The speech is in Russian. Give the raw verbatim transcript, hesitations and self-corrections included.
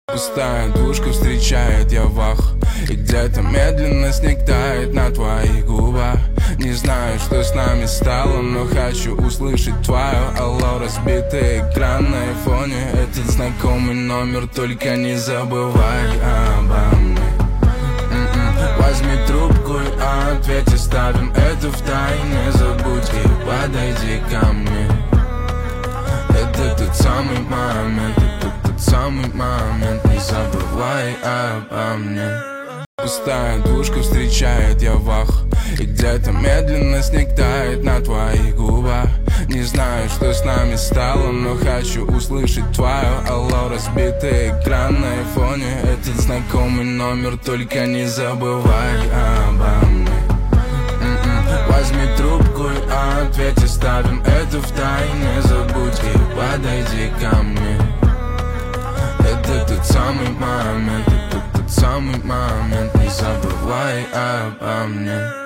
Пустая двушка встречает я вах, и где-то медленно снег тает на твоих губах. Не знаю, что с нами стало, но хочу услышать твое алло. Разбитый экран на айфоне, этот знакомый номер, только не забывай обо мне. М-м. Возьми трубку и ответь, оставим это в тайне. Забудь и подойди ко мне. Это тот самый момент, это тот самый момент, не забывай обо мне. Пустая двушка встречает я вах, и где-то медленно снег тает на твоих губах. Не знаю, что с нами стало, но хочу услышать твое алло. Разбитый экран на айфоне, этот знакомый номер, только не забывай обо мне. М-м. Возьми трубку и ответь, оставим это в тайне. Забудь и подойди ко мне. Это тот самый момент, это тот самый момент, не забывай обо мне.